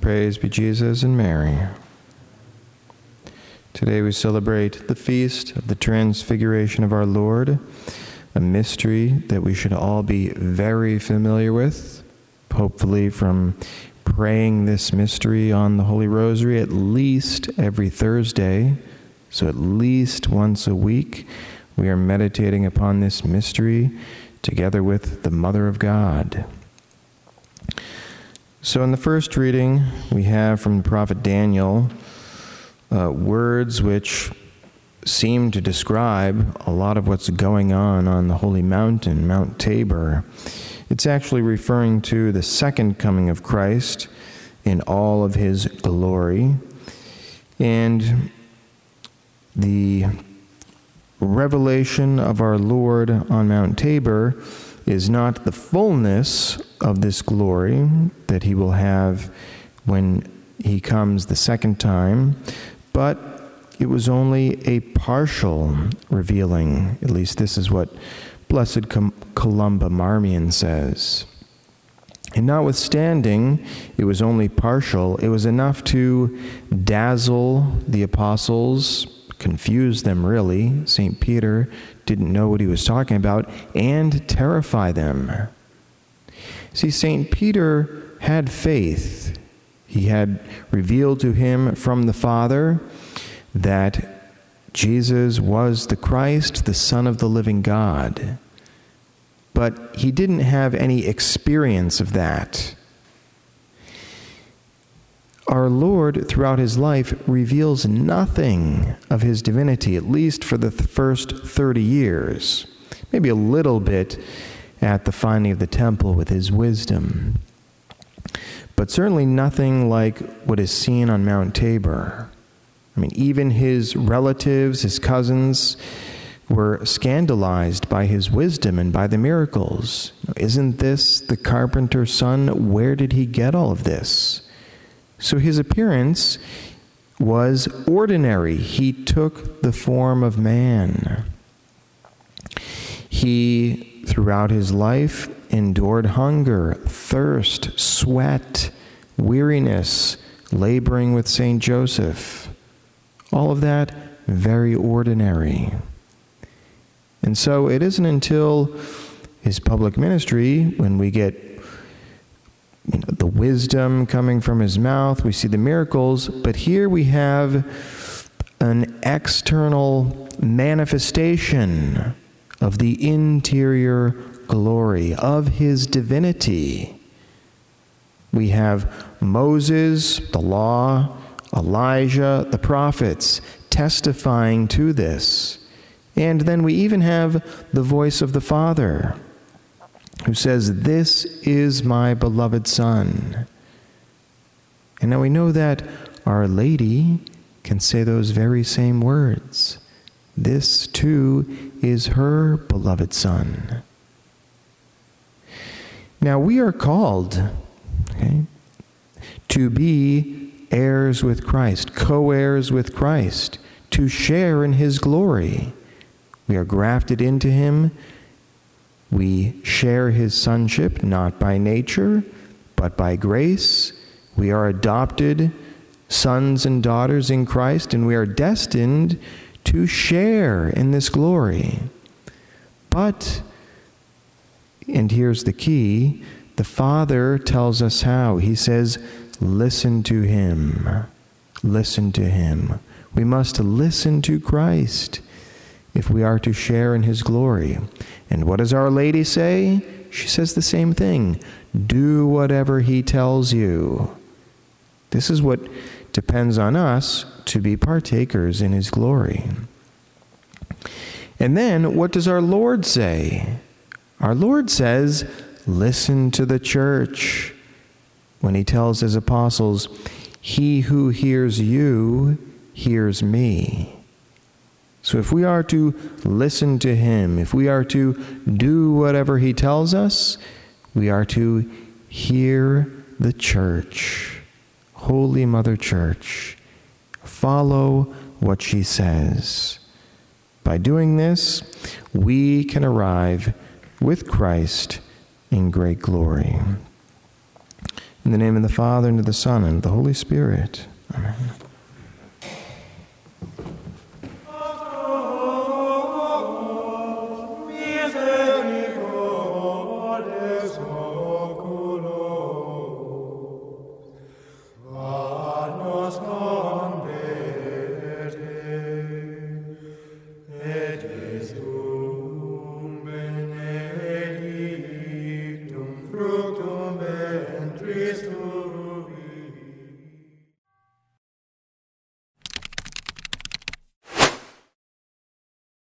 Praise be Jesus and Mary. Today we celebrate the feast of the Transfiguration of our Lord, a mystery that we should all be very familiar with, hopefully from praying this mystery on the Holy Rosary at least every Thursday, so at least once a week we are meditating upon this mystery together with the Mother of God. So in the first reading, we have from the prophet Daniel words which seem to describe a lot of what's going on the holy mountain, Mount Tabor. It's actually referring to the second coming of Christ in all of his glory. And the revelation of our Lord on Mount Tabor is not the fullness of this glory that he will have when he comes the second time, but it was only a partial revealing. At least this is what Blessed Columba Marmion says. And notwithstanding, it was only partial. It was enough to dazzle the apostles, confuse them really. St. Peter didn't know what he was talking about, and terrify them. See, St. Peter had faith. He had revealed to him from the Father that Jesus was the Christ, the Son of the living God. But he didn't have any experience of that. Our Lord, throughout his life, reveals nothing of his divinity, at least for the first 30 years. Maybe a little bit at the finding of the temple with his wisdom. But certainly nothing like what is seen on Mount Tabor. I mean, even his relatives, his cousins, were scandalized by his wisdom and by the miracles. Isn't this the carpenter's son? Where did he get all of this? So his appearance was ordinary. He took the form of man. He, throughout his life, endured hunger, thirst, sweat, weariness, laboring with Saint Joseph. All of that very ordinary. And so it isn't until his public ministry, when we get the wisdom coming from his mouth, we see the miracles, but here we have an external manifestation of the interior glory of his divinity. We have Moses, the law, Elijah, the prophets testifying to this. And then we even have the voice of the Father, who says, "This is my beloved Son." And now we know that Our Lady can say those very same words. This, too, is her beloved Son. Now we are called, to be heirs with Christ, co-heirs with Christ, to share in his glory. We are grafted into him. We share his sonship, not by nature, but by grace. We are adopted sons and daughters in Christ, and we are destined to share in this glory. But, and here's the key, the Father tells us how. He says, listen to him. Listen to him. We must listen to Christ if we are to share in his glory. And what does Our Lady say? She says the same thing. Do whatever he tells you. This is what depends on us to be partakers in his glory. And then, what does our Lord say? Our Lord says, listen to the church. When he tells his apostles, he who hears you hears me. So if we are to listen to him, if we are to do whatever he tells us, we are to hear the church, Holy Mother Church. Follow what she says. By doing this, we can arrive with Christ in great glory. In the name of the Father, and of the Son, and of the Holy Spirit. Amen.